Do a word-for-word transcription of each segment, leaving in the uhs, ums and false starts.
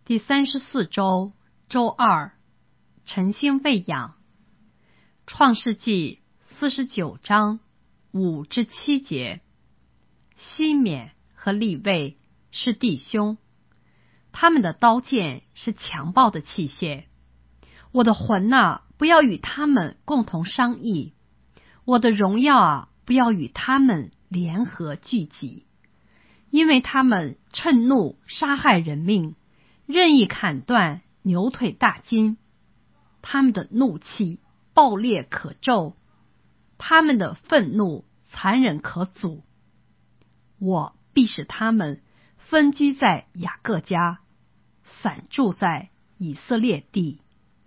第三十四周周二，晨星喂养。创世纪四十九章五至七节。西缅和利未是弟兄，他们的刀剑是强暴的器械。我的魂啊，不要与他们共同商议；我的荣耀啊，不要与他们联合聚集，因为他们趁怒杀害人命，任意砍断牛腿大筋。他们的怒气暴烈可咒，他们的愤怒残忍可阻。我必使他们分居在雅各家，散住在以色列地。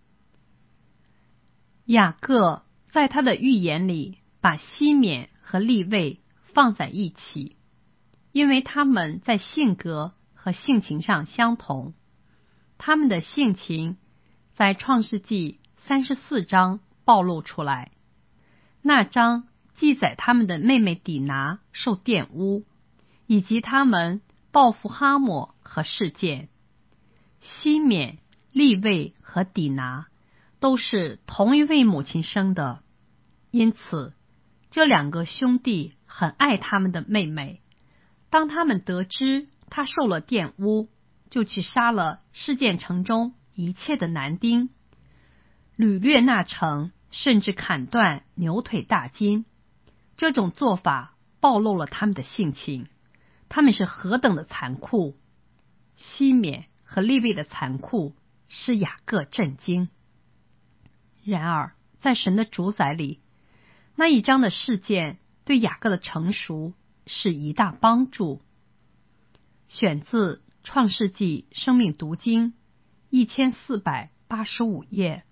雅各在他的预言里把西缅和利未放在一起，因为他们在性格和性情上相同。他们的性情在创世纪三十四章暴露出来。那章记载他们的妹妹底拿受玷污，以及他们报复哈抹和事件。西缅、利未和底拿都是同一位母亲生的，因此这两个兄弟很爱他们的妹妹。当他们得知她受了玷污，就去杀了事件城中一切的男丁，掳掠那城，甚至砍断牛腿大筋。这种做法暴露了他们的性情，他们是何等的残酷。西缅和利未的残酷使雅各震惊。然而在神的主宰里，那一章的事件对雅各的成熟是一大帮助。选自创世纪生命读经一千四百八十五页。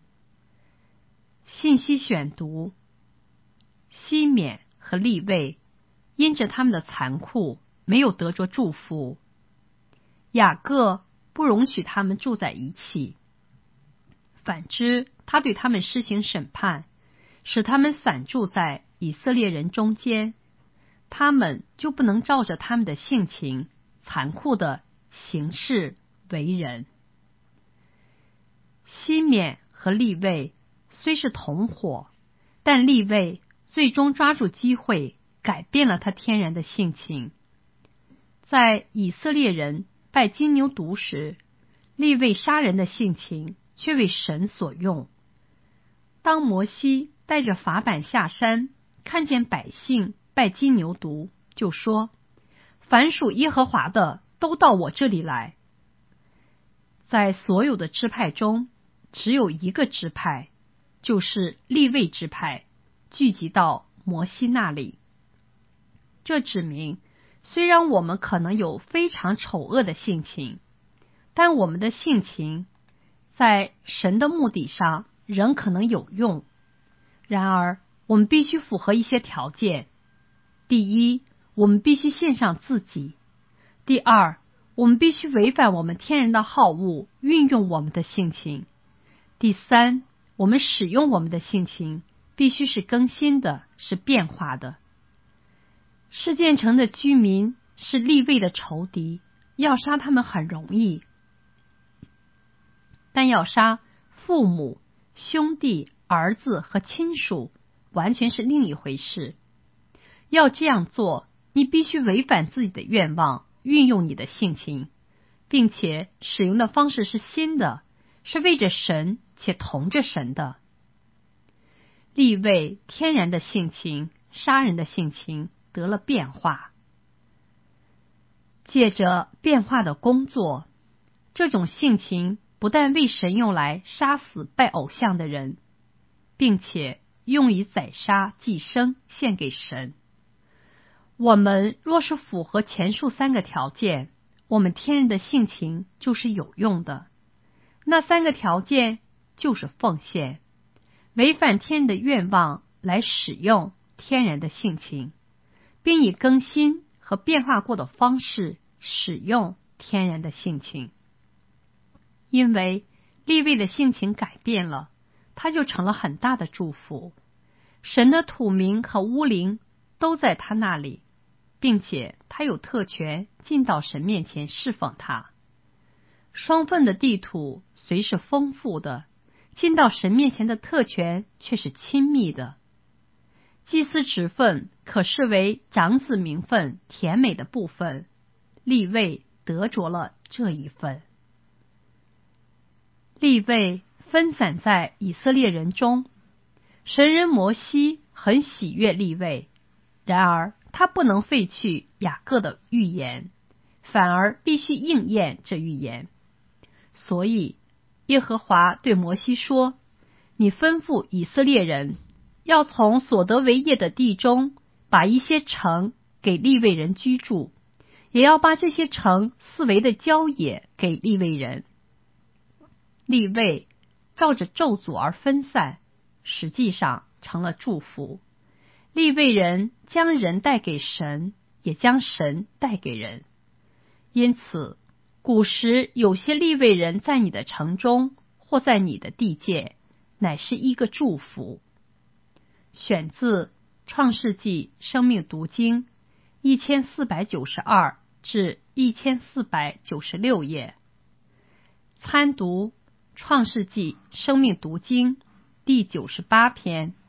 信息选读：西缅和利未因着他们的残酷没有得着祝福，雅各不容许他们住在一起，反之他对他们施行审判，使他们散住在以色列人中间，他们就不能照着他们的性情残酷的行事为人。西缅和利未虽是同伙，但利未最终抓住机会改变了他天然的性情。在以色列人拜金牛犊时，利未杀人的性情却为神所用。当摩西带着法版下山，看见百姓拜金牛犊，就说：凡属耶和华的都到我这里来。在所有的支派中，只有一个支派，就是利未支派，聚集到摩西那里。这指明，虽然我们可能有非常丑恶的性情，但我们的性情在神的目的上仍可能有用。然而我们必须符合一些条件。第一，我们必须献上自己；第二，我们必须违反我们天然的好恶，运用我们的性情；第三，我们使用我们的性情必须是更新的，是变化的。事件城的居民是利未的仇敌，要杀他们很容易，但要杀父母、兄弟、儿子和亲属完全是另一回事。要这样做，你必须违反自己的愿望，运用你的性情，并且使用的方式是新的，是为着神且同着神的。利未天然的性情，杀人的性情得了变化。借着变化的工作，这种性情不但为神用来杀死拜偶像的人，并且用以宰杀祭牲献给神。我们若是符合前述三个条件，我们天然的性情就是有用的。那三个条件就是奉献，违反天然的愿望来使用天然的性情，并以更新和变化过的方式使用天然的性情。因为利未的性情改变了，他就成了很大的祝福。神的土名和乌灵都在他那里，并且他有特权进到神面前侍奉他。 双份的地土虽是丰富的，进到神面前的特权却是亲密的。祭司职分可视为长子名分甜美的部分，利未得着了这一份。利未分散在以色列人中，神人摩西很喜悦利未，然而他不能废去雅各的预言，反而必须应验这预言。所以耶和华对摩西说，你吩咐以色列人要从所得为业的地中把一些城给利未人居住，也要把这些城四围的郊野给利未人。利未照着咒诅而分散，实际上成了祝福。利未人将人带给神，也将神带给人。因此古时有些利未人在你的城中或在你的地界，乃是一个祝福。选自创世纪生命读经一千四百九十二至一千四百九十六页，参读创世纪生命读经第九十八篇。